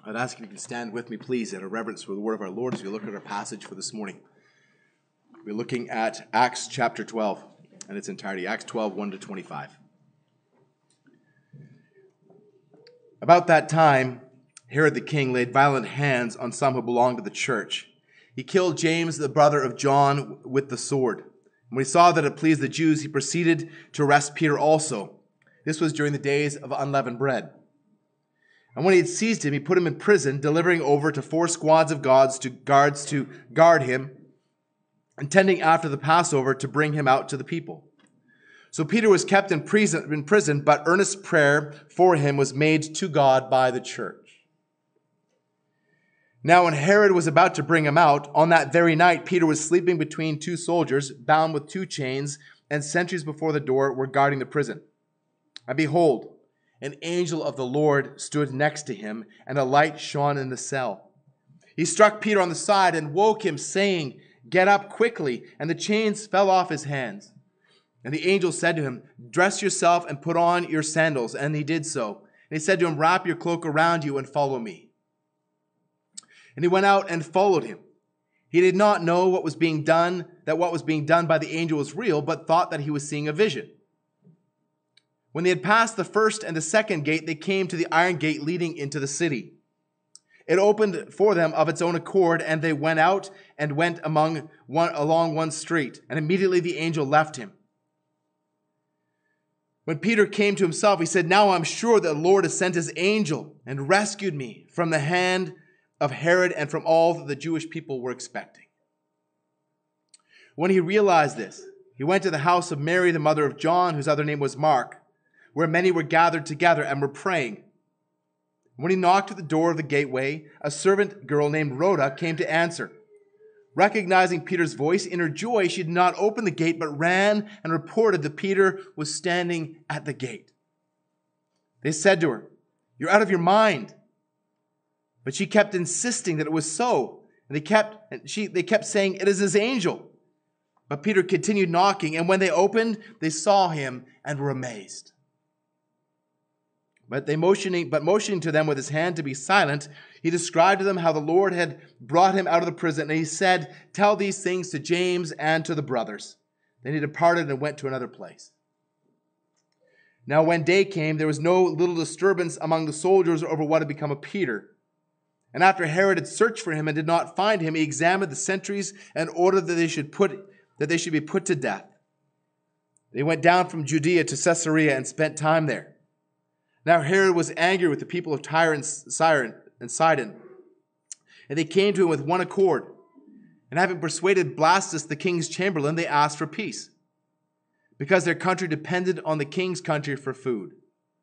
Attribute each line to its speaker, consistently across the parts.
Speaker 1: I'd ask if you can stand with me, please, out of reverence for the word of our Lord as we look at our passage for this morning. We're looking at Acts chapter 12 in its entirety, Acts 12, 1 to 25. About that time, Herod the king laid violent hands on some who belonged to the church. He killed James, the brother of John, with the sword. And when he saw that it pleased the Jews, he proceeded to arrest Peter also. This was during the days of unleavened bread. And when he had seized him, he put him in prison, delivering over to 4 squads of guards to guard him, intending after the Passover to bring him out to the people. So Peter was kept in prison, but earnest prayer for him was made to God by the church. Now when Herod was about to bring him out, on that very night Peter was sleeping between 2 soldiers, bound with 2 chains, and sentries before the door were guarding the prison. And behold, an angel of the Lord stood next to him, and a light shone in the cell. He struck Peter on the side and woke him, saying, "Get up quickly." And the chains fell off his hands. And the angel said to him, "Dress yourself and put on your sandals." And he did so. And he said to him, "Wrap your cloak around you and follow me." And he went out and followed him. He did not know what was being done by the angel was real, but thought that he was seeing a vision. When they had passed the first and the second gate, they came to the iron gate leading into the city. It opened for them of its own accord, and they went out and went along one street. And immediately the angel left him. When Peter came to himself, he said, "Now I'm sure that the Lord has sent his angel and rescued me from the hand of Herod and from all that the Jewish people were expecting." When he realized this, he went to the house of Mary, the mother of John, whose other name was Mark, where many were gathered together and were praying. When he knocked at the door of the gateway, a servant girl named Rhoda came to answer. Recognizing Peter's voice, in her joy, she did not open the gate, but ran and reported that Peter was standing at the gate. They said to her, "You're out of your mind." But she kept insisting that it was so. And they kept saying, "It is his angel." But Peter continued knocking, and when they opened, they saw him and were amazed. But motioning to them with his hand to be silent, he described to them how the Lord had brought him out of the prison. And he said, "Tell these things to James and to the brothers." Then he departed and went to another place. Now when day came, there was no little disturbance among the soldiers over what had become of Peter. And after Herod had searched for him and did not find him, he examined the sentries and ordered that they should be put to death. They went down from Judea to Caesarea and spent time there. Now Herod was angry with the people of Tyre and Sidon, and they came to him with one accord. And having persuaded Blastus, the king's chamberlain, they asked for peace, because their country depended on the king's country for food.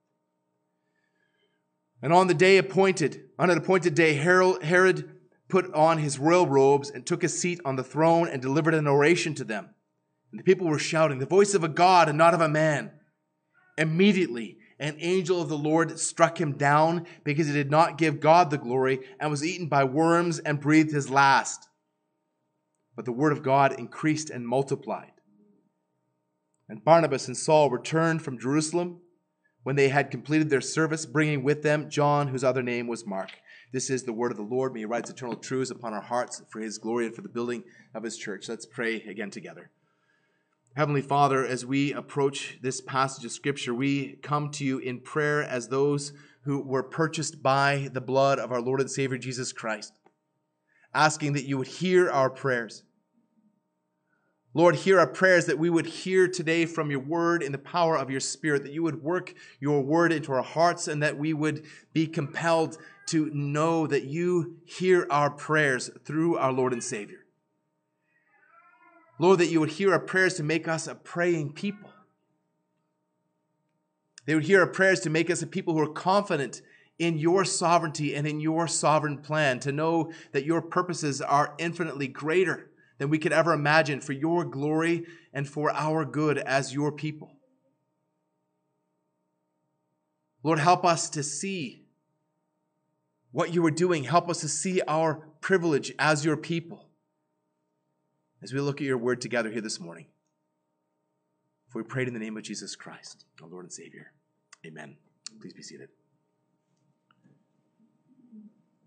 Speaker 1: And on an appointed day, Herod put on his royal robes and took his seat on the throne and delivered an oration to them. And the people were shouting, "The voice of a God and not of a man." Immediately, an angel of the Lord struck him down because he did not give God the glory and was eaten by worms and breathed his last. But the word of God increased and multiplied. And Barnabas and Saul returned from Jerusalem when they had completed their service, bringing with them John, whose other name was Mark. This is the word of the Lord. May he write eternal truths upon our hearts for his glory and for the building of his church. Let's pray again together. Heavenly Father, as we approach this passage of Scripture, we come to you in prayer as those who were purchased by the blood of our Lord and Savior Jesus Christ, asking that you would hear our prayers. Lord, hear our prayers that we would hear today from your word in the power of your Spirit, that you would work your word into our hearts and that we would be compelled to know that you hear our prayers through our Lord and Savior. Lord, that you would hear our prayers to make us a praying people. They would hear our prayers to make us a people who are confident in your sovereignty and in your sovereign plan, to know that your purposes are infinitely greater than we could ever imagine for your glory and for our good as your people. Lord, help us to see what you are doing. Help us to see our privilege as your people as we look at your word together here this morning. For we prayed in the name of Jesus Christ, our Lord and Savior. Amen. Please be seated.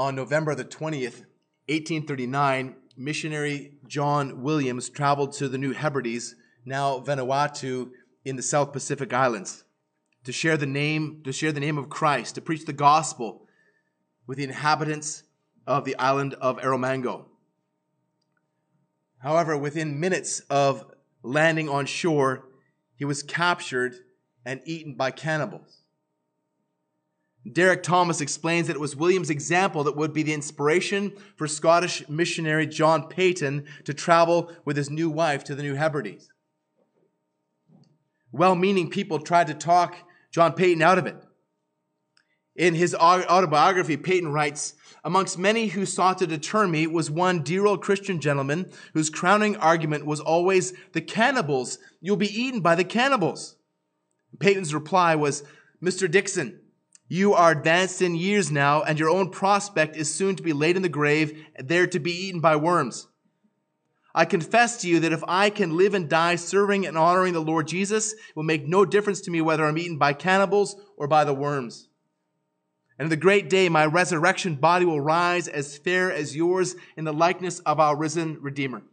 Speaker 1: On November the 20th, 1839, missionary John Williams traveled to the New Hebrides, now Vanuatu, in the South Pacific Islands, to share the name of Christ, to preach the gospel with the inhabitants of the island of Erromango. However, within minutes of landing on shore, he was captured and eaten by cannibals. Derek Thomas explains that it was William's example that would be the inspiration for Scottish missionary John Paton to travel with his new wife to the New Hebrides. Well-meaning people tried to talk John Paton out of it. In his autobiography, Paton writes, "Amongst many who sought to deter me was one dear old Christian gentleman whose crowning argument was always, 'The cannibals, you'll be eaten by the cannibals.' Paton's reply was, 'Mr. Dixon, you are advanced in years now, and your own prospect is soon to be laid in the grave, there to be eaten by worms. I confess to you that if I can live and die serving and honoring the Lord Jesus, it will make no difference to me whether I'm eaten by cannibals or by the worms. And in the great day, my resurrection body will rise as fair as yours in the likeness of our risen Redeemer.'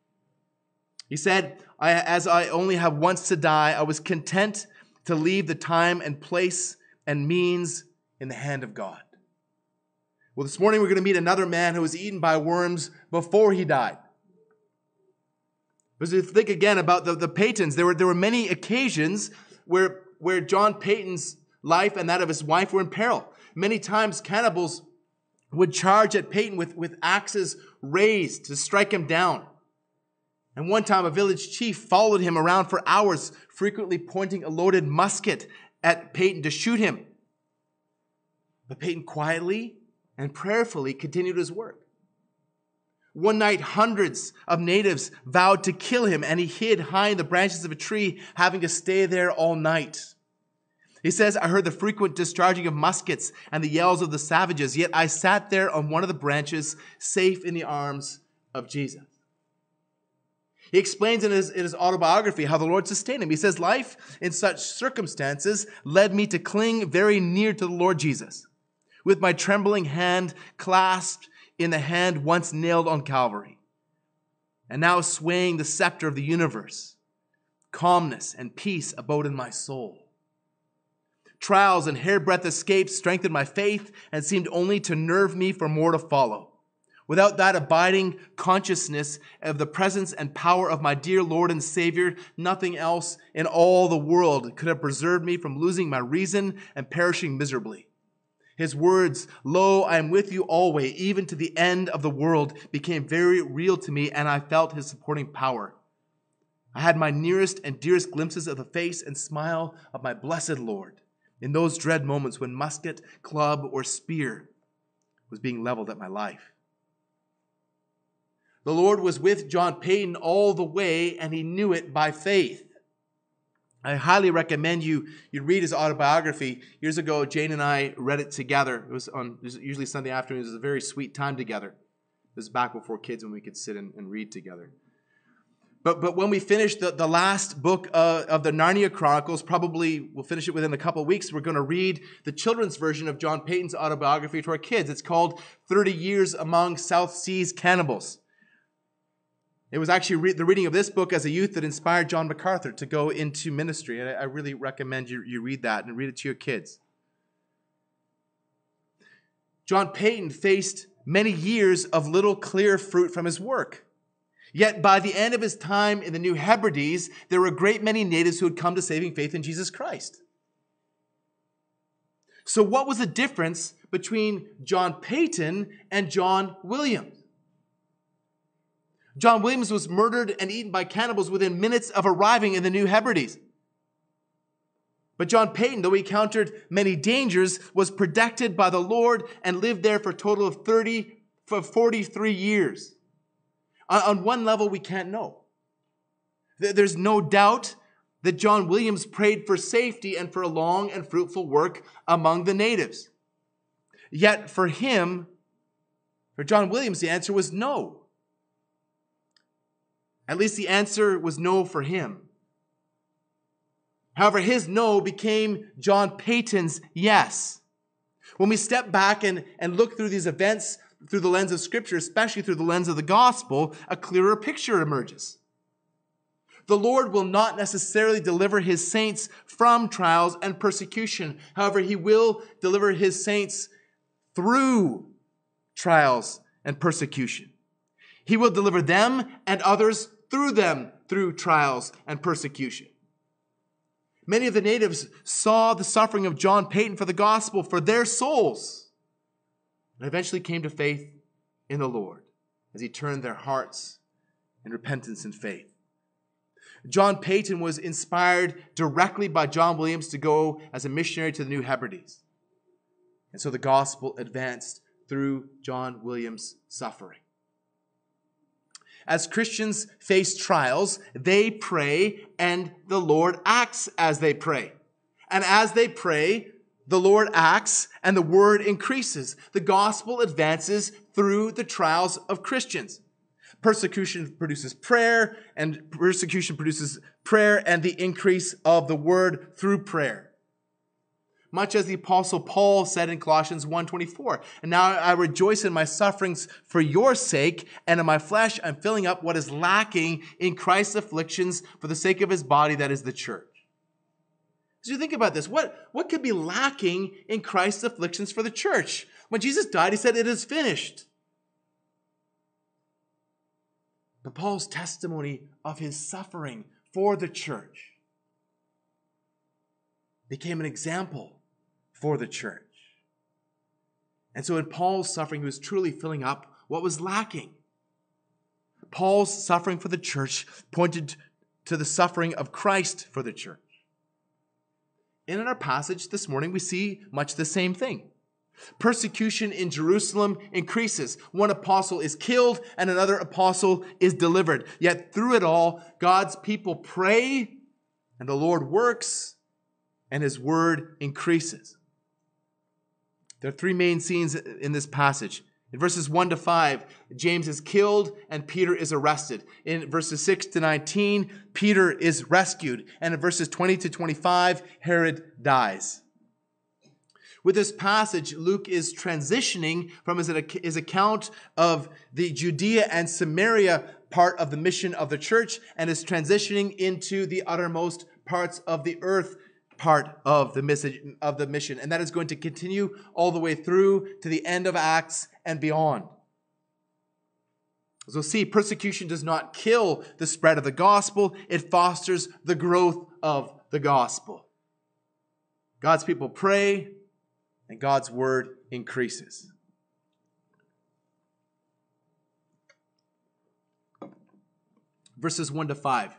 Speaker 1: He said, as I only have once to die, I was content to leave the time and place and means in the hand of God." Well, this morning we're going to meet another man who was eaten by worms before he died. But as you think again about the Patons, there were many occasions where John Paton's life and that of his wife were in peril. Many times cannibals would charge at Paton with axes raised to strike him down. And one time a village chief followed him around for hours, frequently pointing a loaded musket at Paton to shoot him. But Paton quietly and prayerfully continued his work. One night, hundreds of natives vowed to kill him, and he hid high in the branches of a tree, having to stay there all night. He says, "I heard the frequent discharging of muskets and the yells of the savages, yet I sat there on one of the branches, safe in the arms of Jesus." He explains in his autobiography how the Lord sustained him. He says, "Life in such circumstances led me to cling very near to the Lord Jesus, with my trembling hand clasped in the hand once nailed on Calvary, and now swaying the scepter of the universe. Calmness and peace abode in my soul. Trials and hairbreadth escapes strengthened my faith and seemed only to nerve me for more to follow. Without that abiding consciousness of the presence and power of my dear Lord and Savior, nothing else in all the world could have preserved me from losing my reason and perishing miserably. His words, 'Lo, I am with you always, even to the end of the world,' became very real to me, and I felt his supporting power. I had my nearest and dearest glimpses of the face and smile of my blessed Lord in those dread moments when musket, club, or spear was being leveled at my life." The Lord was with John Paton all the way, and he knew it by faith. I highly recommend you read his autobiography. Years ago, Jane and I read it together. It was usually Sunday afternoons. It was a very sweet time together. It was back before kids when we could sit and read together. But when we finish the last book of the Narnia Chronicles, probably we'll finish it within a couple of weeks, we're going to read the children's version of John Paton's autobiography to our kids. It's called 30 Years Among South Seas Cannibals. It was actually the reading of this book as a youth that inspired John MacArthur to go into ministry. And I really recommend you read that and read it to your kids. John Paton faced many years of little clear fruit from his work. Yet by the end of his time in the New Hebrides, there were a great many natives who had come to saving faith in Jesus Christ. So what was the difference between John Paton and John Williams? John Williams was murdered and eaten by cannibals within minutes of arriving in the New Hebrides. But John Paton, though he encountered many dangers, was protected by the Lord and lived there for a total of 43 years. On one level, we can't know. There's no doubt that John Williams prayed for safety and for a long and fruitful work among the natives. Yet for John Williams, the answer was no. At least the answer was no for him. However, his no became John Paton's yes. When we step back and look through these events through the lens of Scripture, especially through the lens of the gospel, a clearer picture emerges. The Lord will not necessarily deliver his saints from trials and persecution. However, he will deliver his saints through trials and persecution. He will deliver them and others through them through trials and persecution. Many of the natives saw the suffering of John Paton for the gospel, for their souls, and eventually came to faith in the Lord as he turned their hearts in repentance and faith. John Paton was inspired directly by John Williams to go as a missionary to the New Hebrides. And so the gospel advanced through John Williams' suffering. As Christians face trials, they pray, and the Lord acts as they pray. And as they pray, the Lord acts, and the word increases. The gospel advances through the trials of Christians. Persecution produces prayer, and persecution produces prayer and the increase of the word through prayer. Much as the Apostle Paul said in Colossians 1:24, "And now I rejoice in my sufferings for your sake, and in my flesh I'm filling up what is lacking in Christ's afflictions for the sake of his body, that is the church." So you think about this, what could be lacking in Christ's afflictions for the church? When Jesus died, he said, "It is finished." But Paul's testimony of his suffering for the church became an example for the church. And so in Paul's suffering, he was truly filling up what was lacking. Paul's suffering for the church pointed to the suffering of Christ for the church. And in our passage this morning, we see much the same thing. Persecution in Jerusalem increases. One apostle is killed and another apostle is delivered. Yet through it all, God's people pray and the Lord works and his word increases. There are three main scenes in this passage. In verses 1 to 5, James is killed and Peter is arrested. In verses 6 to 19, Peter is rescued. And in verses 20 to 25, Herod dies. With this passage, Luke is transitioning from his account of the Judea and Samaria part of the mission of the church and is transitioning into the uttermost parts of the earth part of the mission. And that is going to continue all the way through to the end of Acts and beyond. As we'll see, persecution does not kill the spread of the gospel. It fosters the growth of the gospel. God's people pray, and God's word increases. Verses 1 to 5.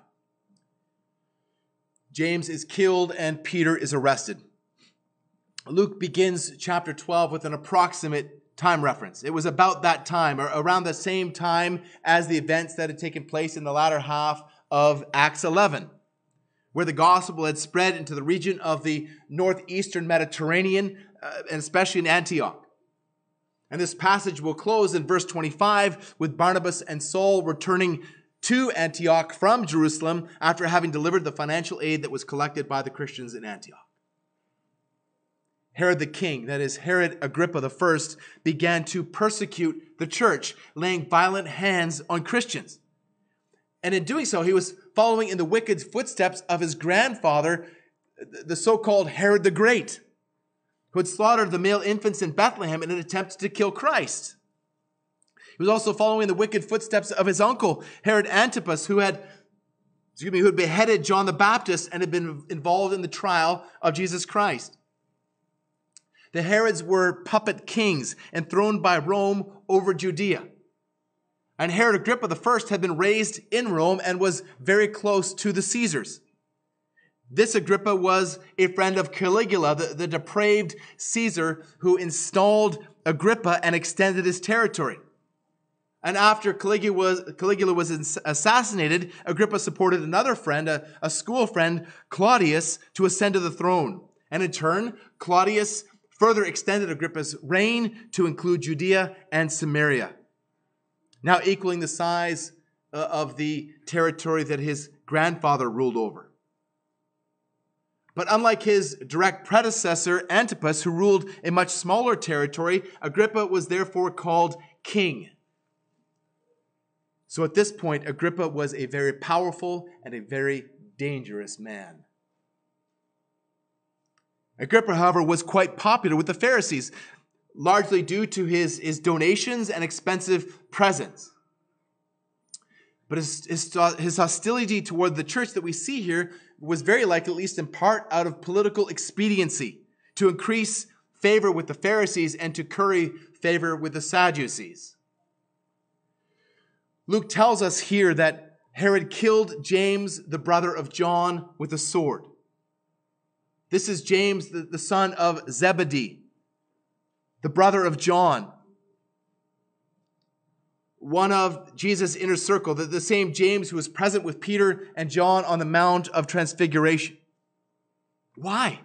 Speaker 1: James is killed and Peter is arrested. Luke begins chapter 12 with an approximate time reference. It was about that time, or around the same time as the events that had taken place in the latter half of Acts 11. Where the gospel had spread into the region of the northeastern Mediterranean, and especially in Antioch. And this passage will close in verse 25 with Barnabas and Saul returning to Antioch from Jerusalem after having delivered the financial aid that was collected by the Christians in Antioch. Herod the king, that is Herod Agrippa I, began to persecute the church, laying violent hands on Christians. And in doing so, he was following in the wicked footsteps of his grandfather, the so-called Herod the Great, who had slaughtered the male infants in Bethlehem in an attempt to kill Christ. He was also following the wicked footsteps of his uncle, Herod Antipas, who had beheaded John the Baptist and had been involved in the trial of Jesus Christ. The Herods were puppet kings enthroned by Rome over Judea. And Herod Agrippa I had been raised in Rome and was very close to the Caesars. This Agrippa was a friend of Caligula, the depraved Caesar who installed Agrippa and extended his territory. And after Caligula was assassinated, Agrippa supported another friend, a school friend, Claudius, to ascend to the throne. And in turn, Claudius further extended Agrippa's reign to include Judea and Samaria, now equaling the size of the territory that his grandfather ruled over. But unlike his direct predecessor, Antipas, who ruled a much smaller territory, Agrippa was therefore called king. So at this point, Agrippa was a very powerful and a very dangerous man. Agrippa, however, was quite popular with the Pharisees, largely due to his donations and expensive presents. But his hostility toward the church that we see here was very likely, at least in part, out of political expediency, to increase favor with the Pharisees and to curry favor with the Sadducees. Luke tells us here that Herod killed James, the brother of John, with a sword. This is James, the son of Zebedee, the brother of John, one of Jesus' inner circle, the same James who was present with Peter and John on the Mount of Transfiguration. Why?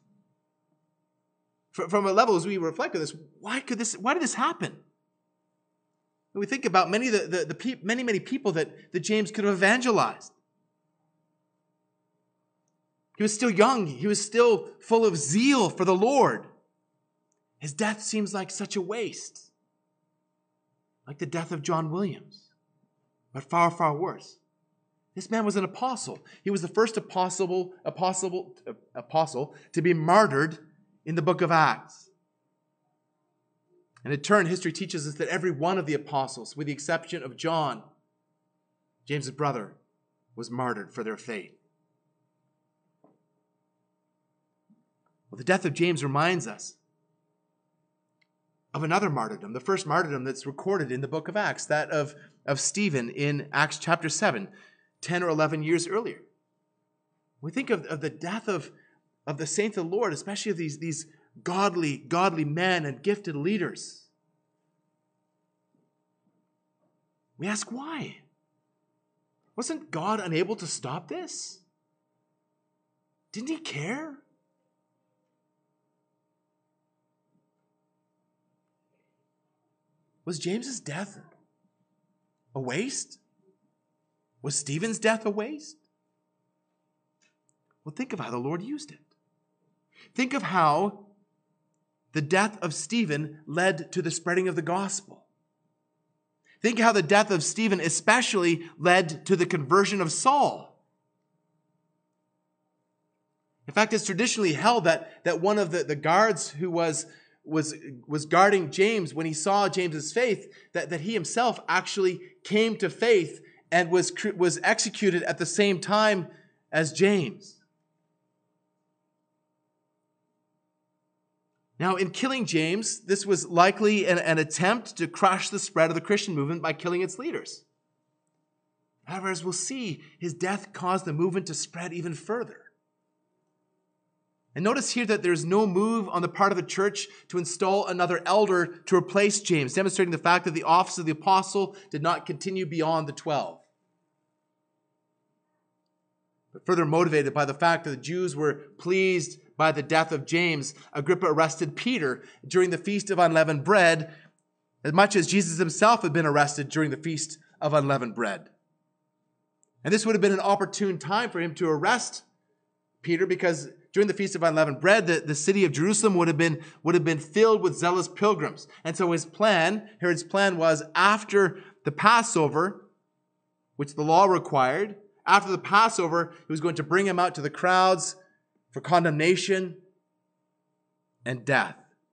Speaker 1: From a level as we reflect on this, why did this happen? And we think about many people that James could have evangelized. He was still young. He was still full of zeal for the Lord. His death seems like such a waste. Like the death of John Williams. But far, far worse. This man was an apostle. He was the first apostle to be martyred in the book of Acts. And in turn, history teaches us that every one of the apostles, with the exception of John, James' brother, was martyred for their faith. Well, the death of James reminds us of another martyrdom, the first martyrdom that's recorded in the book of Acts, that of Stephen in Acts chapter 7, 10 or 11 years earlier. We think of the death of the saints of the Lord, especially of these godly men and gifted leaders. We ask why? Wasn't God unable to stop this? Didn't he care? Was James's death a waste? Was Stephen's death a waste? Well, think of how the Lord used it. Think of how the death of Stephen led to the spreading of the gospel. Think how the death of Stephen especially led to the conversion of Saul. In fact, it's traditionally held that one of the guards who was guarding James, when he saw James's faith, that he himself actually came to faith and was executed at the same time as James. Now, in killing James, this was likely an attempt to crush the spread of the Christian movement by killing its leaders. However, as we'll see, his death caused the movement to spread even further. And notice here that there's no move on the part of the church to install another elder to replace James, demonstrating the fact that the office of the apostle did not continue beyond the 12. But further motivated by the fact that the Jews were pleased by the death of James, Agrippa arrested Peter during the Feast of Unleavened Bread, as much as Jesus himself had been arrested during the Feast of Unleavened Bread. And this would have been an opportune time for him to arrest Peter, because during the Feast of Unleavened Bread, the city of Jerusalem would have been filled with zealous pilgrims. And so Herod's plan was, after the Passover, which the law required, after the Passover, he was going to bring him out to the crowds for condemnation and death.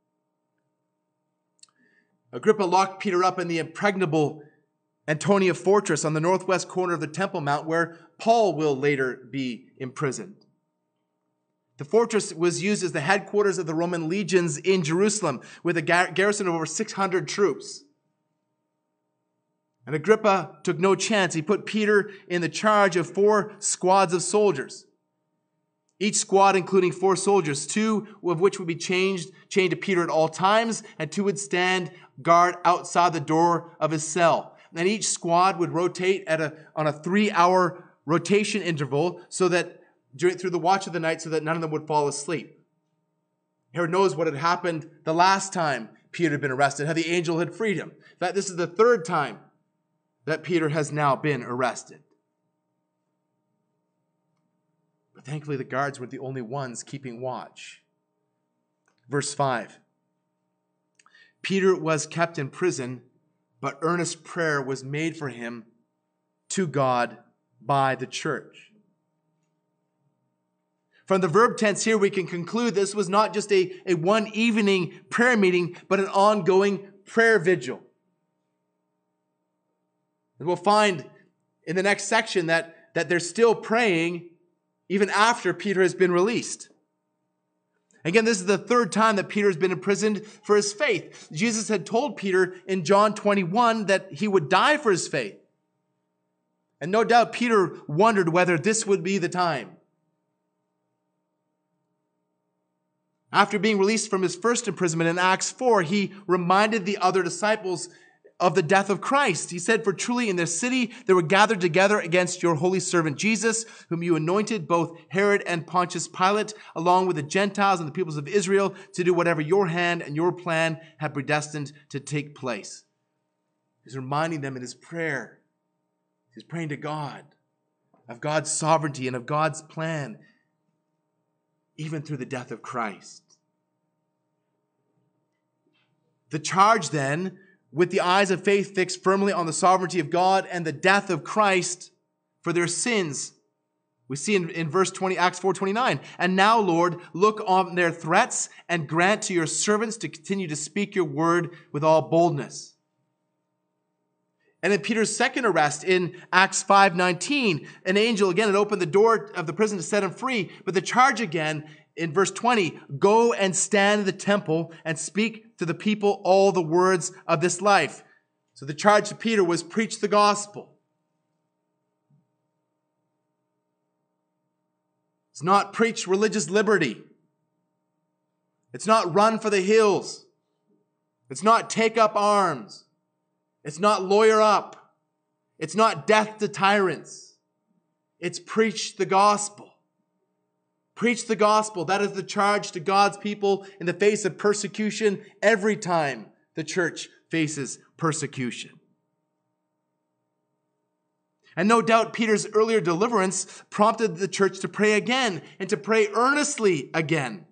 Speaker 1: Agrippa locked Peter up in the impregnable Antonia fortress on the northwest corner of the Temple Mount, where Paul will later be imprisoned. The fortress was used as the headquarters of the Roman legions in Jerusalem, with a garrison of over 600 troops. And Agrippa took no chance. He put Peter in the charge of 4 squads of soldiers. Each squad including 4 soldiers, 2 of which would be chained to Peter at all times, and 2 would stand guard outside the door of his cell. And each squad would rotate on a 3-hour rotation interval, so that through the watch of the night, so that none of them would fall asleep. Herod knows what had happened the last time Peter had been arrested, how the angel had freed him. In fact, this is the 3rd time that Peter has now been arrested. But thankfully, the guards weren't the only ones keeping watch. Verse 5. Peter was kept in prison, but earnest prayer was made for him to God by the church. From the verb tense here, we can conclude this was not just a one evening prayer meeting, but an ongoing prayer vigil. And we'll find in the next section that they're still praying even after Peter has been released. Again, this is the third time that Peter has been imprisoned for his faith. Jesus had told Peter in John 21 that he would die for his faith. And no doubt Peter wondered whether this would be the time. After being released from his first imprisonment in Acts 4, he reminded the other disciples of the death of Christ. He said, "For truly in this city they were gathered together against your holy servant Jesus, whom you anointed, both Herod and Pontius Pilate, along with the Gentiles and the peoples of Israel, to do whatever your hand and your plan had predestined to take place." He's reminding them in his prayer. He's praying to God of God's sovereignty and of God's plan, even through the death of Christ. The charge then, with the eyes of faith fixed firmly on the sovereignty of God and the death of Christ for their sins. We see in verse 20, Acts 4:29, "And now, Lord, look on their threats and grant to your servants to continue to speak your word with all boldness." And in Peter's second arrest in Acts 5:19, an angel again had opened the door of the prison to set him free. But the charge again in verse 20, "Go and stand in the temple and speak to the people all the words of this life." So the charge to Peter was preach the gospel. It's not preach religious liberty. It's not run for the hills. It's not take up arms. It's not lawyer up. It's not death to tyrants. It's preach the gospel. Preach the gospel. That is the charge to God's people in the face of persecution every time the church faces persecution. And no doubt Peter's earlier deliverance prompted the church to pray again and to pray earnestly again.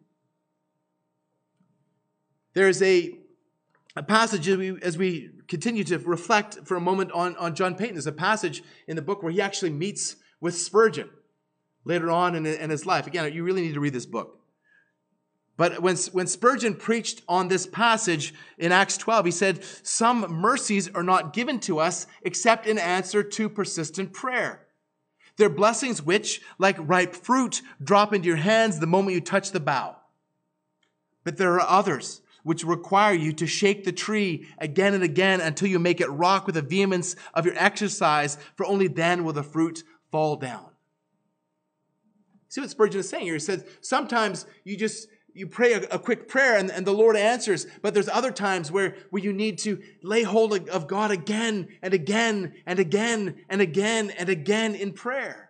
Speaker 1: There's a passage as we continue to reflect for a moment on John Paton. There's a passage in the book where he actually meets with Spurgeon later on in his life. Again, you really need to read this book. But when Spurgeon preached on this passage in Acts 12, he said, "Some mercies are not given to us except in answer to persistent prayer. They're blessings which, like ripe fruit, drop into your hands the moment you touch the bough. But there are others which require you to shake the tree again and again until you make it rock with the vehemence of your exercise, for only then will the fruit fall down." See what Spurgeon is saying here? He says, sometimes you pray a quick prayer and the Lord answers, but there's other times where you need to lay hold of God again and again and again and again and again in prayer.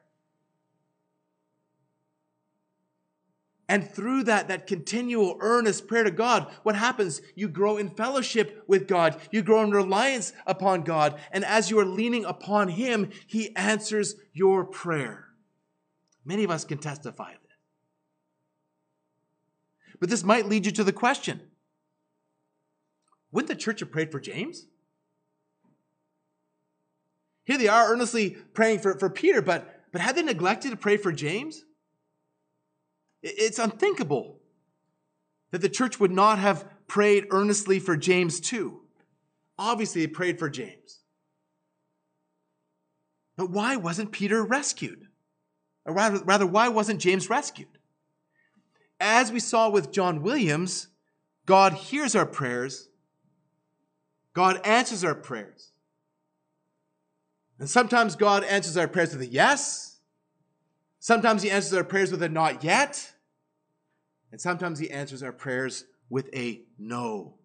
Speaker 1: And through that continual earnest prayer to God, what happens? You grow in fellowship with God. You grow in reliance upon God. And as you are leaning upon Him, He answers your prayer. Many of us can testify of this. But this might lead you to the question, wouldn't the church have prayed for James? Here they are earnestly praying for Peter, but had they neglected to pray for James? It's unthinkable that the church would not have prayed earnestly for James too. Obviously, they prayed for James. But why wasn't Peter rescued? Or rather, why wasn't James rescued? As we saw with John Williams, God hears our prayers. God answers our prayers. And sometimes God answers our prayers with a yes. Sometimes He answers our prayers with a not yet. And sometimes He answers our prayers with a no.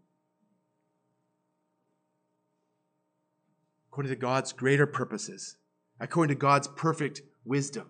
Speaker 1: According to God's greater purposes, according to God's perfect wisdom.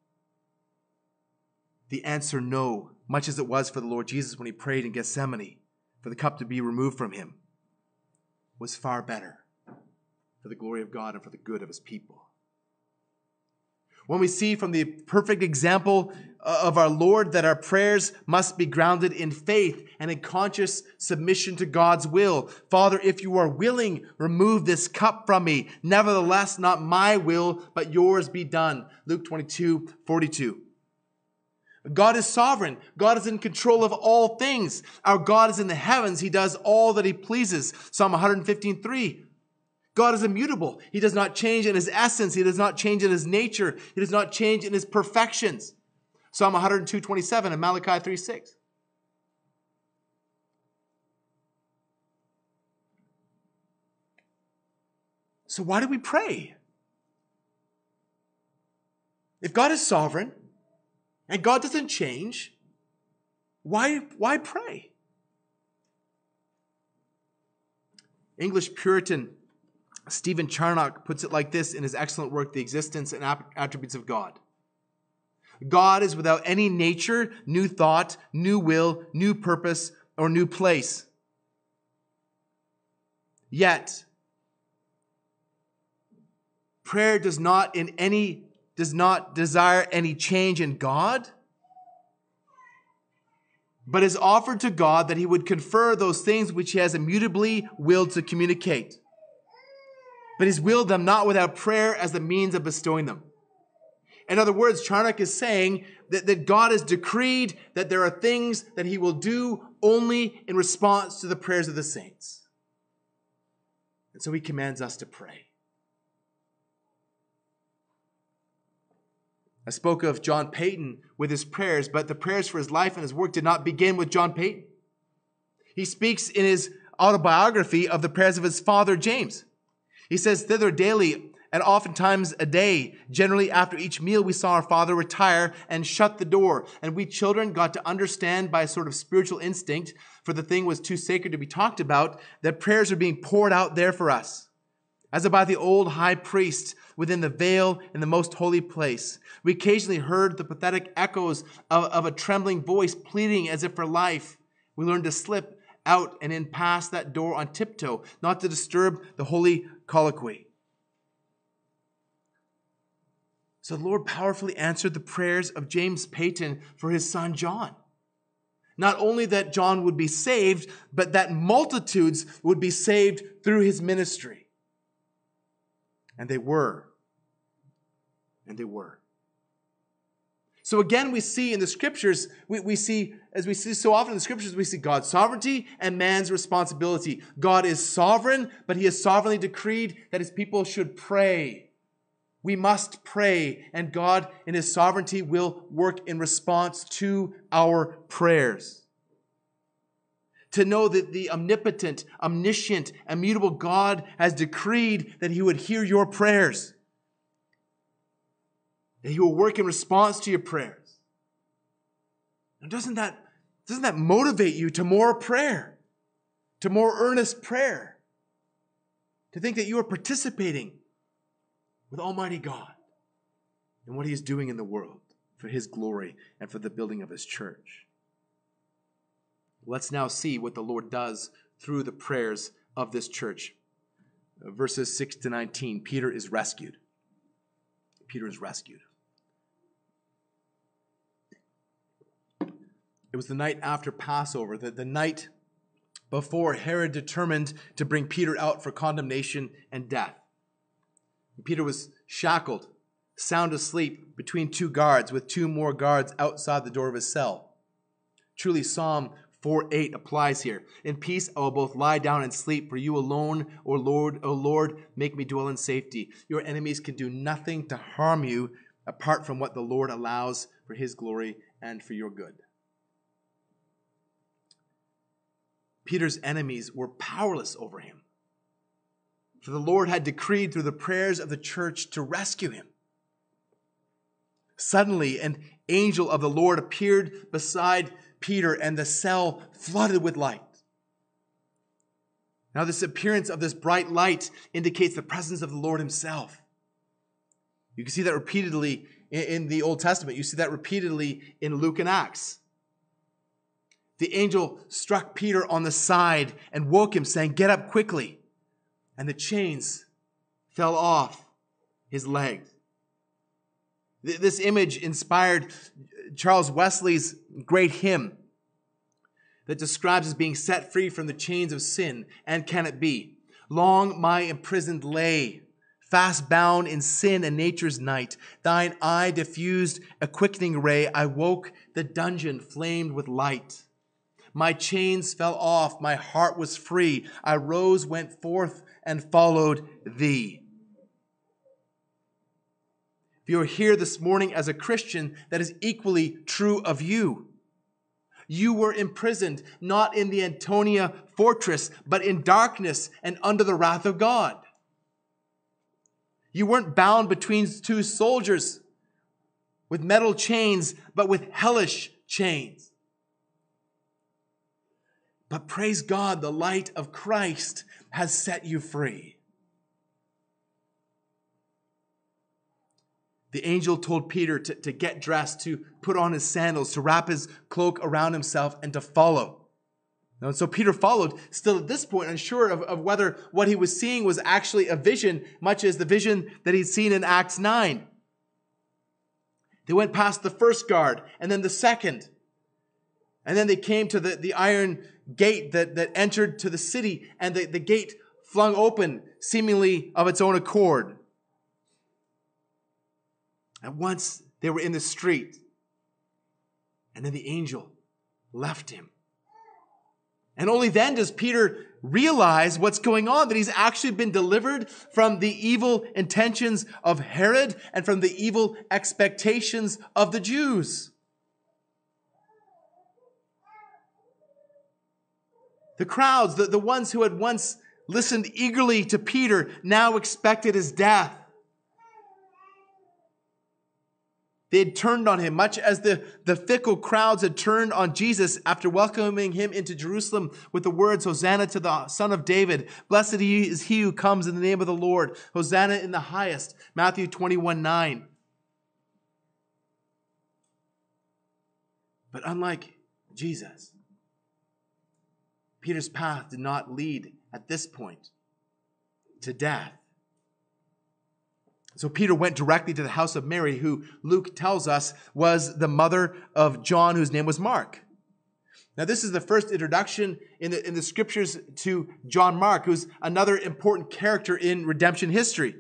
Speaker 1: The answer no, much as it was for the Lord Jesus when He prayed in Gethsemane for the cup to be removed from Him, was far better for the glory of God and for the good of His people. When we see from the perfect example of our Lord that our prayers must be grounded in faith and in conscious submission to God's will. Father, if you are willing, remove this cup from me. Nevertheless, not my will, but yours be done. Luke 22:42. God is sovereign. God is in control of all things. Our God is in the heavens. He does all that he pleases. Psalm 115:3. God is immutable. He does not change in his essence. He does not change in his nature. He does not change in his perfections. Psalm 102:27 and Malachi 3:6. So why do we pray? If God is sovereign and God doesn't change, why pray? English Puritan Stephen Charnock puts it like this in his excellent work, The Existence and Attributes of God. God is without any nature, new thought, new will, new purpose, or new place. Yet, prayer does not desire any change in God, but is offered to God that he would confer those things which he has immutably willed to communicate. But he's willed them not without prayer as the means of bestowing them. In other words, Charnock is saying that God has decreed that there are things that he will do only in response to the prayers of the saints. And so he commands us to pray. I spoke of John Paton with his prayers, but the prayers for his life and his work did not begin with John Paton. He speaks in his autobiography of the prayers of his father, James. He says, "Thither daily and oftentimes a day, generally after each meal, we saw our father retire and shut the door. And we children got to understand by a sort of spiritual instinct, for the thing was too sacred to be talked about, that prayers are being poured out there for us. As by the old high priest within the veil in the most holy place. We occasionally heard the pathetic echoes of a trembling voice pleading as if for life. We learned to slip out and in past that door on tiptoe, not to disturb the holy colloquy." So the Lord powerfully answered the prayers of James Paton for his son John. Not only that John would be saved, but that multitudes would be saved through his ministry. And they were. And they were. So again, we see in the scriptures, we see, as we see so often in the scriptures, we see God's sovereignty and man's responsibility. God is sovereign, but he has sovereignly decreed that his people should pray. We must pray, and God in his sovereignty will work in response to our prayers. To know that the omnipotent, omniscient, immutable God has decreed that he would hear your prayers. That he will work in response to your prayers. And doesn't that motivate you to more prayer? To more earnest prayer? To think that you are participating with Almighty God in what he is doing in the world for his glory and for the building of his church. Let's now see what the Lord does through the prayers of this church. Verses 6 to 19, Peter is rescued. Peter is rescued. It was the night after Passover, the night before Herod determined to bring Peter out for condemnation and death. Peter was shackled, sound asleep between two guards, with two more guards outside the door of his cell. Truly, Psalm 4:8 applies here. "In peace I will both lie down and sleep, for you alone, O Lord, make me dwell in safety." Your enemies can do nothing to harm you apart from what the Lord allows for his glory and for your good. Peter's enemies were powerless over him, for the Lord had decreed through the prayers of the church to rescue him. Suddenly, an angel of the Lord appeared beside Peter, and the cell flooded with light. Now, this appearance of this bright light indicates the presence of the Lord himself. You can see that repeatedly in the Old Testament. You see that repeatedly in Luke and Acts. The angel struck Peter on the side and woke him, saying, "Get up quickly." And the chains fell off his legs. This image inspired Charles Wesley's great hymn that describes us being set free from the chains of sin. And can it be? Long my imprisoned lay, fast bound in sin and nature's night. Thine eye diffused a quickening ray. I woke, the dungeon flamed with light. My chains fell off, my heart was free. I rose, went forth, and followed thee. If you are here this morning as a Christian, that is equally true of you. You were imprisoned, not in the Antonia fortress, but in darkness and under the wrath of God. You weren't bound between two soldiers with metal chains, but with hellish chains. But praise God, the light of Christ has set you free. The angel told Peter to get dressed, to put on his sandals, to wrap his cloak around himself, and to follow. And so Peter followed, still at this point unsure of whether what he was seeing was actually a vision, much as the vision that he'd seen in Acts 9. They went past the first guard, and then the second. And then they came to the iron gate that entered to the city, and the gate flung open, seemingly of its own accord. At once they were in the street, and then the angel left him. And only then does Peter realize what's going on, that he's actually been delivered from the evil intentions of Herod and from the evil expectations of the Jews. The crowds, the ones who had once listened eagerly to Peter, now expected his death. They had turned on him, much as the fickle crowds had turned on Jesus after welcoming him into Jerusalem with the words, Hosanna to the Son of David. Blessed is he who comes in the name of the Lord. Hosanna in the highest. Matthew 21:9. But unlike Jesus, Peter's path did not lead at this point to death. So Peter went directly to the house of Mary, who Luke tells us was the mother of John, whose name was Mark. Now, this is the first introduction in the scriptures to John Mark, who's another important character in redemption history.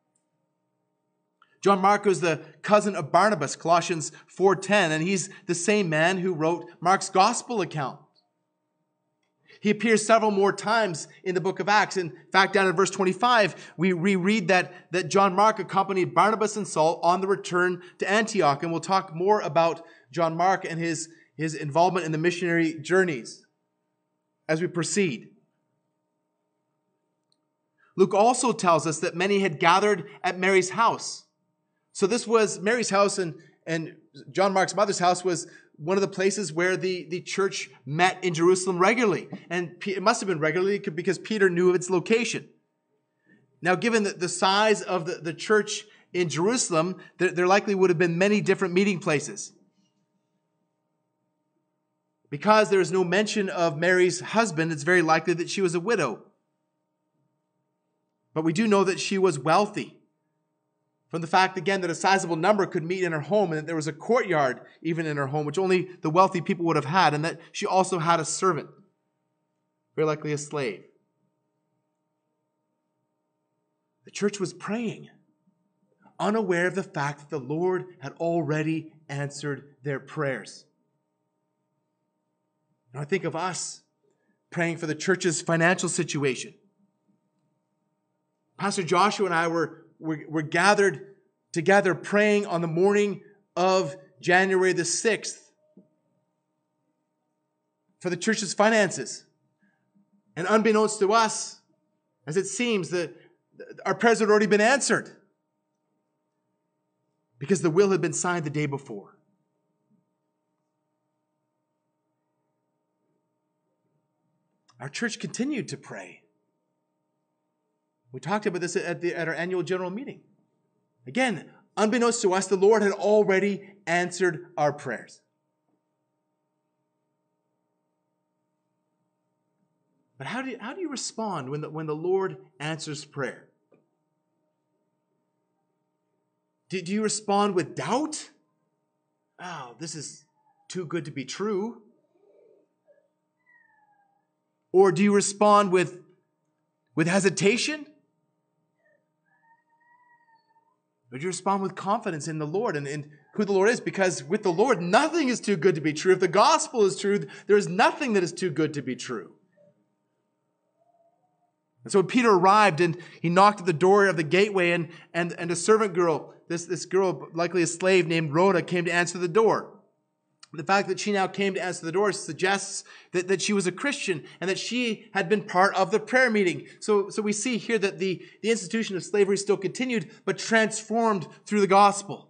Speaker 1: John Mark was the cousin of Barnabas, Colossians 4:10, and he's the same man who wrote Mark's gospel account. He appears several more times in the book of Acts. In fact, down in verse 25, we reread that John Mark accompanied Barnabas and Saul on the return to Antioch. And we'll talk more about John Mark and his involvement in the missionary journeys as we proceed. Luke also tells us that many had gathered at Mary's house. So this was Mary's house, and John Mark's mother's house was one of the places where the church met in Jerusalem regularly. And it must have been regularly because Peter knew of its location. Now, given the size of the church in Jerusalem, there likely would have been many different meeting places. Because there is no mention of Mary's husband, it's very likely that she was a widow. But we do know that she was wealthy, from the fact, again, that a sizable number could meet in her home, and that there was a courtyard even in her home, which only the wealthy people would have had, and that she also had a servant, very likely a slave. The church was praying, unaware of the fact that the Lord had already answered their prayers. Now I think of us praying for the church's financial situation. Pastor Joshua and I were gathered together praying on the morning of January the 6th for the church's finances. And unbeknownst to us, as it seems, that our prayers had already been answered because the will had been signed the day before. Our church continued to pray. We talked about this at our annual general meeting. Again, unbeknownst to us, the Lord had already answered our prayers. But how do you respond when the Lord answers prayer? Do you respond with doubt? Oh, this is too good to be true. Or do you respond with hesitation? Or do you respond with confidence in the Lord and who the Lord is? Because with the Lord, nothing is too good to be true. If the gospel is true, there is nothing that is too good to be true. And so when Peter arrived and he knocked at the door of the gateway and a servant girl, this girl, likely a slave named Rhoda, came to answer the door. The fact that she now came to answer the door suggests that she was a Christian and that she had been part of the prayer meeting. So we see here that the institution of slavery still continued, but transformed through the gospel.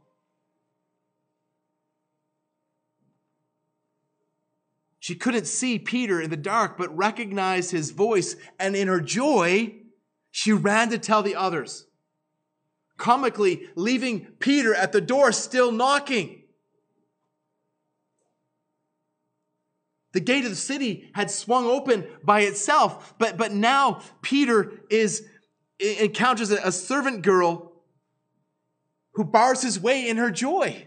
Speaker 1: She couldn't see Peter in the dark, but recognized his voice, and in her joy, she ran to tell the others, comically leaving Peter at the door still knocking. The gate of the city had swung open by itself, but now Peter encounters a servant girl who bars his way in her joy.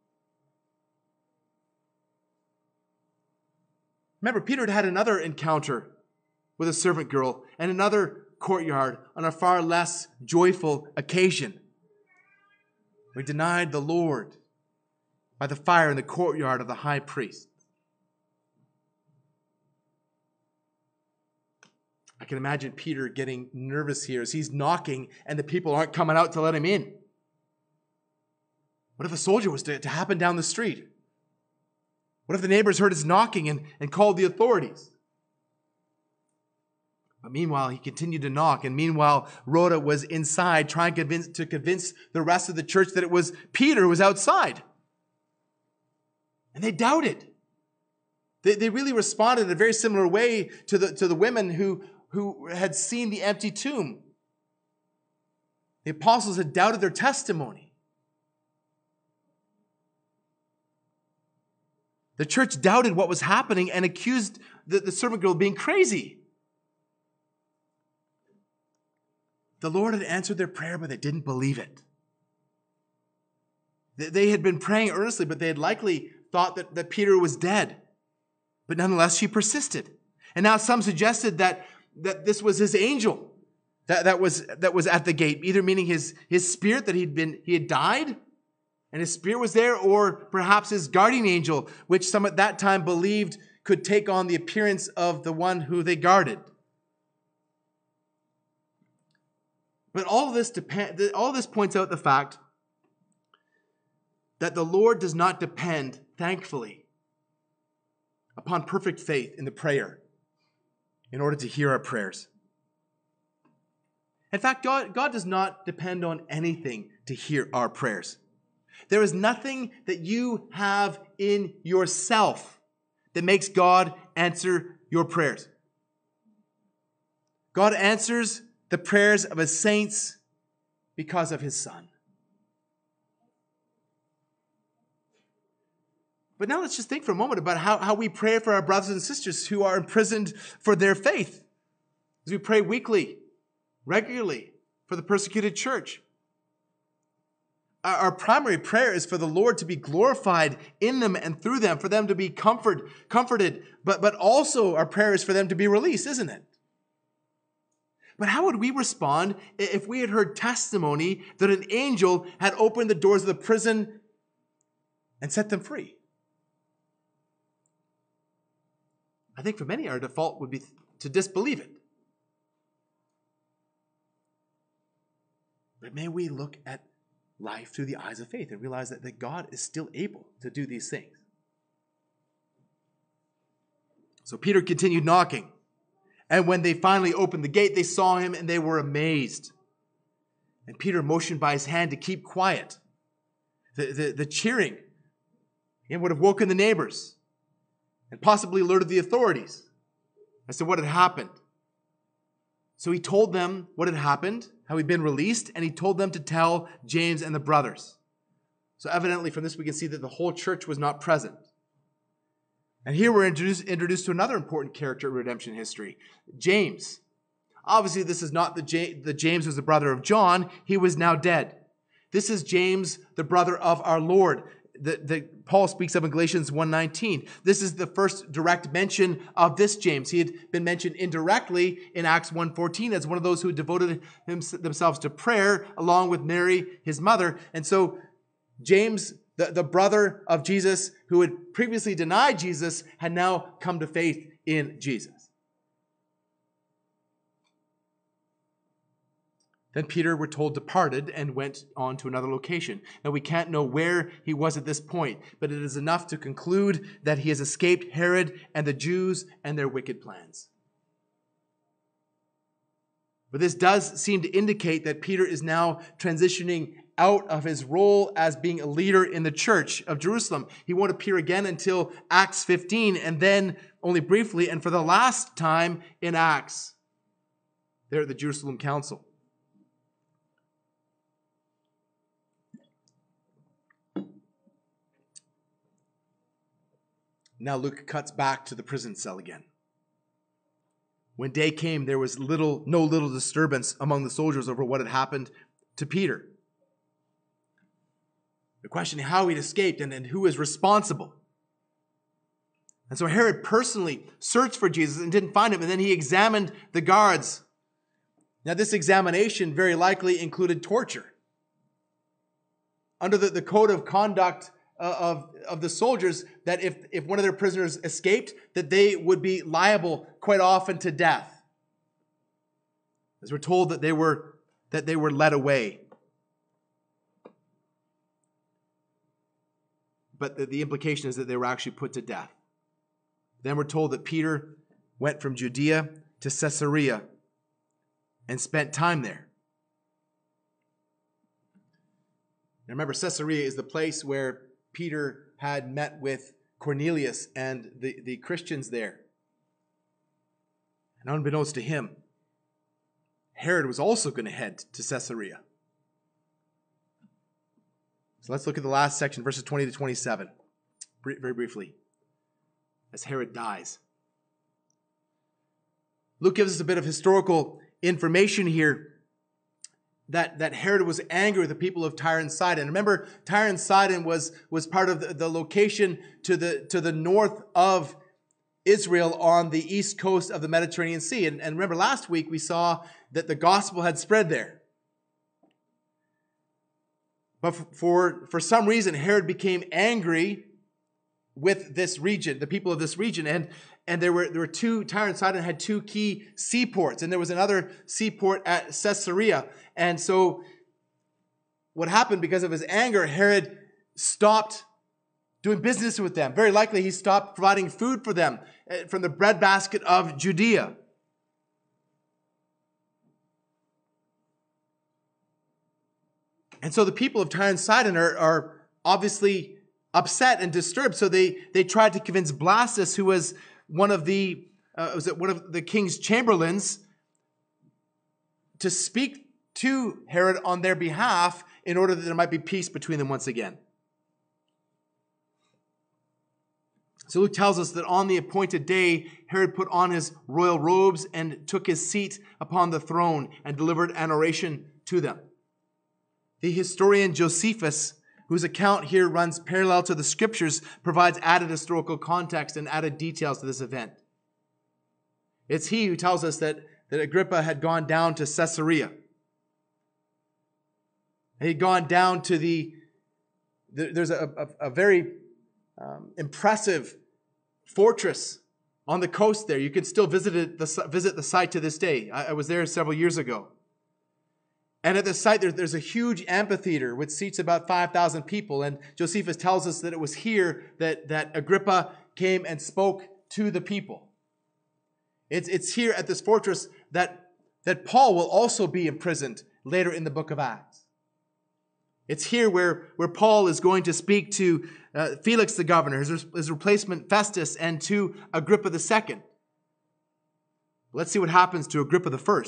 Speaker 1: Remember, Peter had another encounter with a servant girl and another courtyard on a far less joyful occasion. We denied the Lord by the fire in the courtyard of the high priest. I can imagine Peter getting nervous here as he's knocking and the people aren't coming out to let him in. What if a soldier was to happen down the street? What if the neighbors heard his knocking and called the authorities? But meanwhile, he continued to knock, and meanwhile, Rhoda was inside trying to convince the rest of the church that it was Peter who was outside. And they doubted. They really responded in a very similar way to the women who had seen the empty tomb. The apostles had doubted their testimony. The church doubted what was happening and accused the servant girl of being crazy. The Lord had answered their prayer, but they didn't believe it. They had been praying earnestly, but they had likely thought that Peter was dead. But nonetheless, she persisted. And now some suggested that this was his angel that was at the gate, either meaning his spirit, that he had died, and his spirit was there, or perhaps his guardian angel, which some at that time believed could take on the appearance of the one who they guarded. But all of this points out the fact that the Lord does not depend, thankfully, upon perfect faith in the prayer in order to hear our prayers. In fact, God does not depend on anything to hear our prayers. There is nothing that you have in yourself that makes God answer your prayers. God answers the prayers of his saints because of his Son. But now let's just think for a moment about how we pray for our brothers and sisters who are imprisoned for their faith. As we pray weekly, regularly, for the persecuted church. Our primary prayer is for the Lord to be glorified in them and through them, for them to be comforted, but also our prayer is for them to be released, isn't it? But how would we respond if we had heard testimony that an angel had opened the doors of the prison and set them free? I think for many our default would be to disbelieve it. But may we look at life through the eyes of faith and realize that God is still able to do these things. So Peter continued knocking. And when they finally opened the gate, they saw him and they were amazed. And Peter motioned by his hand to keep quiet. The cheering would have woken the neighbors and possibly alerted the authorities as to what had happened. So he told them what had happened, how he'd been released, and he told them to tell James and the brothers. So evidently from this we can see that the whole church was not present. And here we're introduced to another important character in redemption history, James. Obviously this is not the James who was the brother of John. He was now dead. This is James, the brother of our Lord, that Paul speaks of in Galatians 1:19. This is the first direct mention of this James. He had been mentioned indirectly in Acts 1:14 as one of those who devoted themselves to prayer along with Mary, his mother. And so James, the brother of Jesus, who had previously denied Jesus, had now come to faith in Jesus. Then Peter, we're told, departed and went on to another location. Now, we can't know where he was at this point, but it is enough to conclude that he has escaped Herod and the Jews and their wicked plans. But this does seem to indicate that Peter is now transitioning out of his role as being a leader in the church of Jerusalem. He won't appear again until Acts 15, and then only briefly, and for the last time in Acts, there at the Jerusalem Council. Now Luke cuts back to the prison cell again. When day came, there was no little disturbance among the soldiers over what had happened to Peter. They're questioning how he'd escaped and who is responsible. And so Herod personally searched for Jesus and didn't find him, and then he examined the guards. Now this examination very likely included torture. Under the code of conduct of the soldiers, that if one of their prisoners escaped, that they would be liable quite often to death. As we're told that they were led away. But the implication is that they were actually put to death. Then we're told that Peter went from Judea to Caesarea and spent time there. Now remember, Caesarea is the place where Peter had met with Cornelius and the Christians there. And unbeknownst to him, Herod was also going to head to Caesarea. So let's look at the last section, verses 20 to 27, very briefly, as Herod dies. Luke gives us a bit of historical information here that Herod was angry with the people of Tyre and Sidon. Remember, Tyre and Sidon was part of the location to the north of Israel on the east coast of the Mediterranean Sea. And remember, last week we saw that the gospel had spread there. But for some reason, Herod became angry with this region, the people of this region. And there were Tyre and Sidon had two key seaports, and there was another seaport at Caesarea. And so what happened, because of his anger, Herod stopped doing business with them. Very likely he stopped providing food for them from the breadbasket of Judea. And so the people of Tyre and Sidon are obviously upset and disturbed. So they tried to convince Blastus, who was one of the king's chamberlains, to speak to Herod on their behalf in order that there might be peace between them once again. So Luke tells us that on the appointed day, Herod put on his royal robes and took his seat upon the throne and delivered an oration to them. The historian Josephus, whose account here runs parallel to the scriptures, provides added historical context and added details to this event. It's he who tells us that Agrippa had gone down to Caesarea. He had gone down to there's a very impressive fortress on the coast there. You can still visit the site to this day. I was there several years ago. And at the site, there's a huge amphitheater which seats about 5,000 people. And Josephus tells us that it was here that Agrippa came and spoke to the people. It's here at this fortress that Paul will also be imprisoned later in the book of Acts. It's here where Paul is going to speak to Felix the governor, his replacement Festus, and to Agrippa II. Let's see what happens to Agrippa I.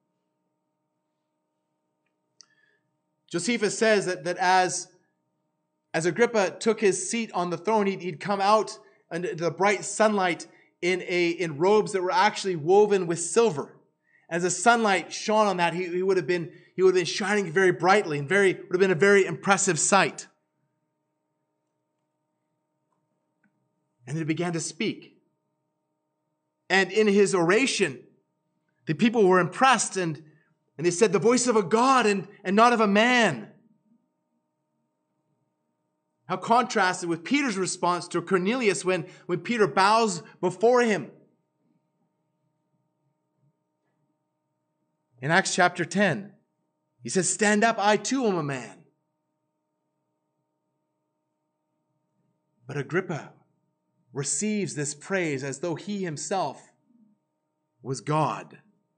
Speaker 1: Josephus says that as Agrippa took his seat on the throne, he'd come out into the bright sunlight in robes that were actually woven with silver. As the sunlight shone on that, he would have been he would have been shining very brightly and would have been a very impressive sight. And then he began to speak. And in his oration, the people were impressed and they said, the voice of a God and not of a man. How contrasted with Peter's response to Cornelius when Peter bows before him. In Acts chapter 10, he says, stand up, I too am a man. But Agrippa receives this praise as though he himself was God.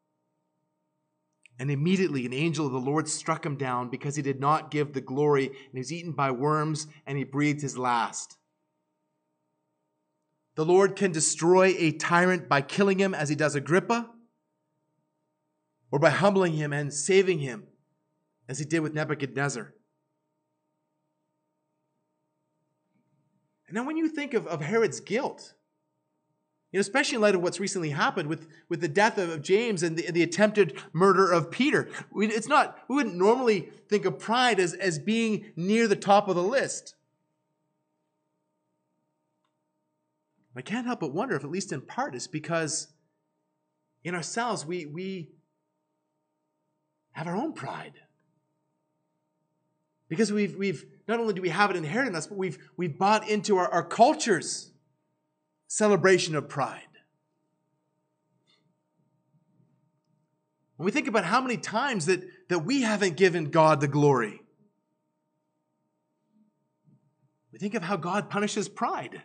Speaker 1: And immediately an angel of the Lord struck him down because he did not give the glory, and he was eaten by worms, and he breathed his last. The Lord can destroy a tyrant by killing him as he does Agrippa, or by humbling him and saving him as he did with Nebuchadnezzar. And now when you think of Herod's guilt, especially in light of what's recently happened with the death of James and the attempted murder of Peter, we wouldn't normally think of pride as being near the top of the list. I can't help but wonder if, at least in part, it's because in ourselves we have our own pride. Because we've not only do we have it inherent in us, but we've bought into our culture's celebration of pride. When we think about how many times that we haven't given God the glory, we think of how God punishes pride.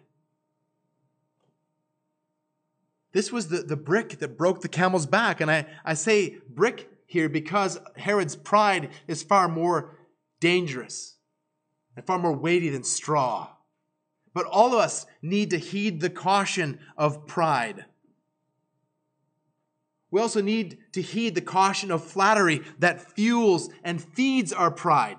Speaker 1: This was the brick that broke the camel's back. And I say brick here because Herod's pride is far more dangerous and far more weighty than straw. But all of us need to heed the caution of pride. We also need to heed the caution of flattery that fuels and feeds our pride.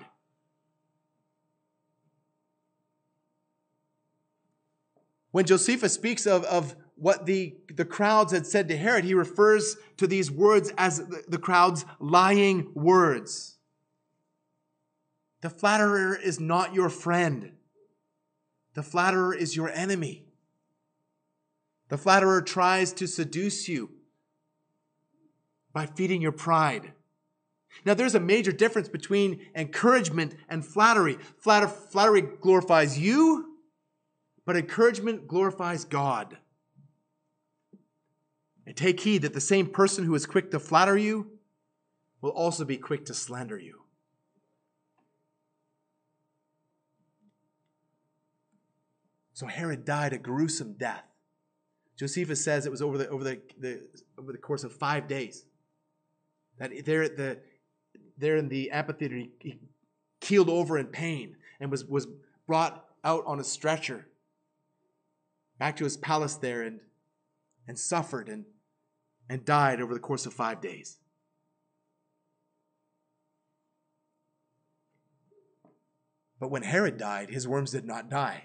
Speaker 1: When Josephus speaks of what the crowds had said to Herod, he refers to these words as the crowd's lying words. The flatterer is not your friend. The flatterer is your enemy. The flatterer tries to seduce you by feeding your pride. Now, there's a major difference between encouragement and flattery. Flattery glorifies you, but encouragement glorifies God. And take heed that the same person who is quick to flatter you will also be quick to slander you. So Herod died a gruesome death. Josephus says it was over the course of 5 days. That there in the amphitheater, he keeled over in pain and was brought out on a stretcher back to his palace there and suffered and died over the course of 5 days. But when Herod died, his worms did not die.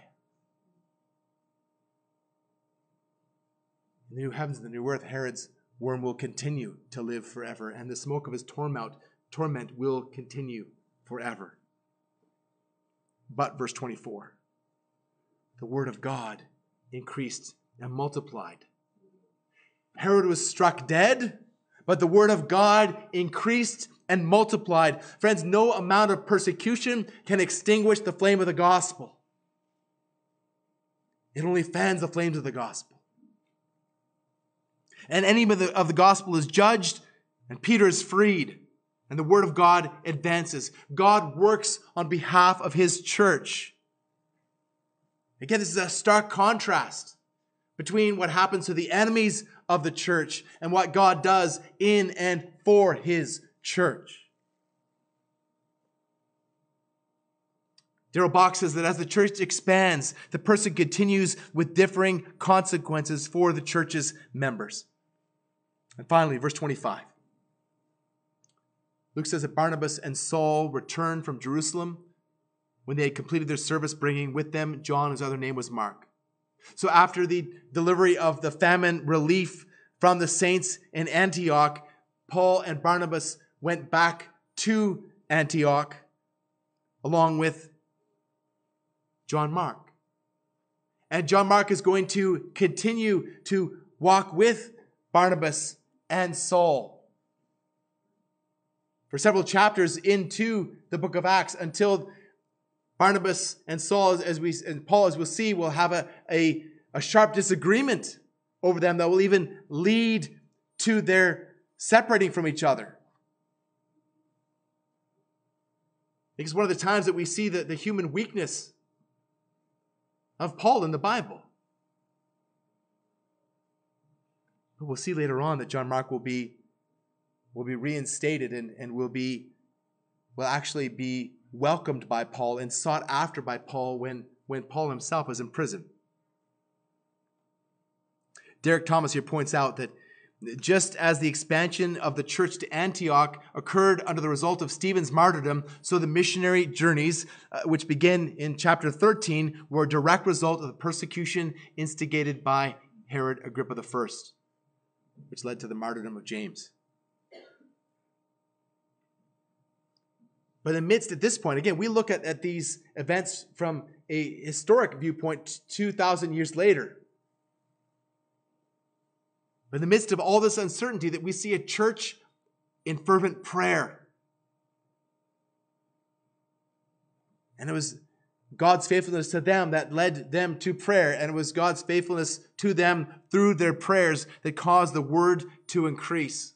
Speaker 1: In the new heavens and the new earth, Herod's worm will continue to live forever, and the smoke of his torment will continue forever. But, verse 24, the word of God increased and multiplied. Herod was struck dead, but the word of God increased and multiplied. Friends, no amount of persecution can extinguish the flame of the gospel. It only fans the flames of the gospel. And any of the gospel is judged, and Peter is freed, and the word of God advances. God works on behalf of his church. Again, this is a stark contrast between what happens to the enemies of the church and what God does in and for his church. Darrell Bock says that as the church expands, the person continues with differing consequences for the church's members. And finally, verse 25. Luke says that Barnabas and Saul returned from Jerusalem when they had completed their service, bringing with them John, whose other name was Mark. So after the delivery of the famine relief from the saints in Antioch, Paul and Barnabas went back to Antioch along with John Mark. And John Mark is going to continue to walk with Barnabas and Saul for several chapters into the book of Acts, until Barnabas and Saul, and Paul, as we'll see, will have a sharp disagreement over them that will even lead to their separating from each other. Because one of the times that we see the human weakness of Paul in the Bible. But we'll see later on that John Mark will be reinstated and will actually be welcomed by Paul and sought after by Paul when Paul himself was in prison. Derek Thomas here points out that just as the expansion of the church to Antioch occurred under the result of Stephen's martyrdom, so the missionary journeys, which begin in chapter 13, were a direct result of the persecution instigated by Herod Agrippa I, which led to the martyrdom of James. But amidst, at this point, again, we look at these events from a historic viewpoint 2,000 years later. But in the midst of all this uncertainty, that we see a church in fervent prayer. And it was God's faithfulness to them that led them to prayer. And it was God's faithfulness to them through their prayers that caused the word to increase.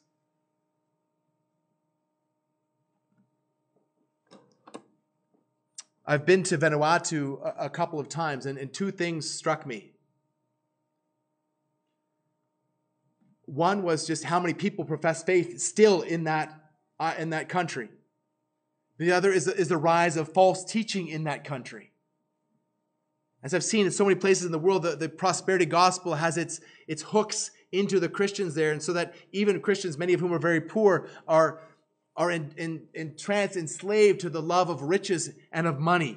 Speaker 1: I've been to Vanuatu a couple of times, and two things struck me. One was just how many people profess faith still in that country. The other is the rise of false teaching in that country. As I've seen in so many places in the world, the prosperity gospel has its hooks into the Christians there, and so that even Christians, many of whom are very poor, are entranced, enslaved to the love of riches and of money.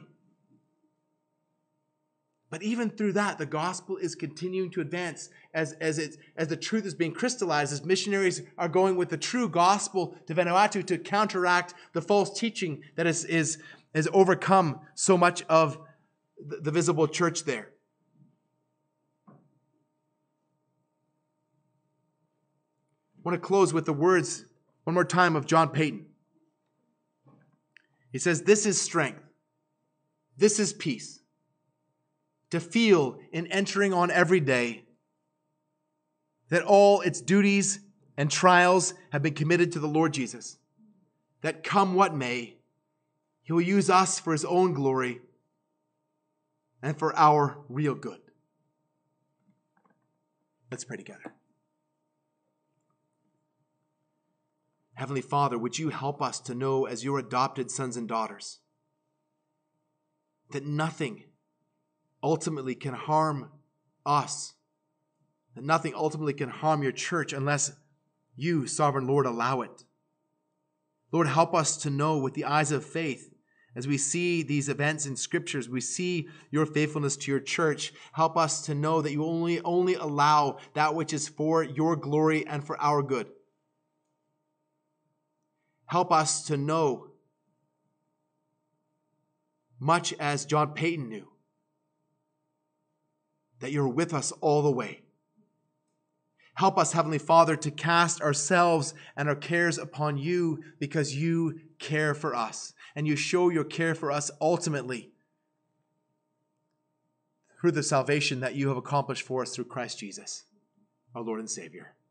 Speaker 1: But even through that, the gospel is continuing to advance as the truth is being crystallized, as missionaries are going with the true gospel to Vanuatu to counteract the false teaching that has overcome so much of the visible church there. I want to close with the words one more time of John Paton. He says, "This is strength. This is peace. To feel in entering on every day that all its duties and trials have been committed to the Lord Jesus, that come what may, He will use us for His own glory and for our real good." Let's pray together. Heavenly Father, would you help us to know as your adopted sons and daughters that nothing ultimately can harm us, that nothing ultimately can harm your church unless you, sovereign Lord, allow it. Lord, help us to know with the eyes of faith as we see these events in scriptures, we see your faithfulness to your church. Help us to know that you only allow that which is for your glory and for our good. Help us to know, much as John Paton knew, that you're with us all the way. Help us, Heavenly Father, to cast ourselves and our cares upon you because you care for us. And you show your care for us ultimately through the salvation that you have accomplished for us through Christ Jesus, our Lord and Savior.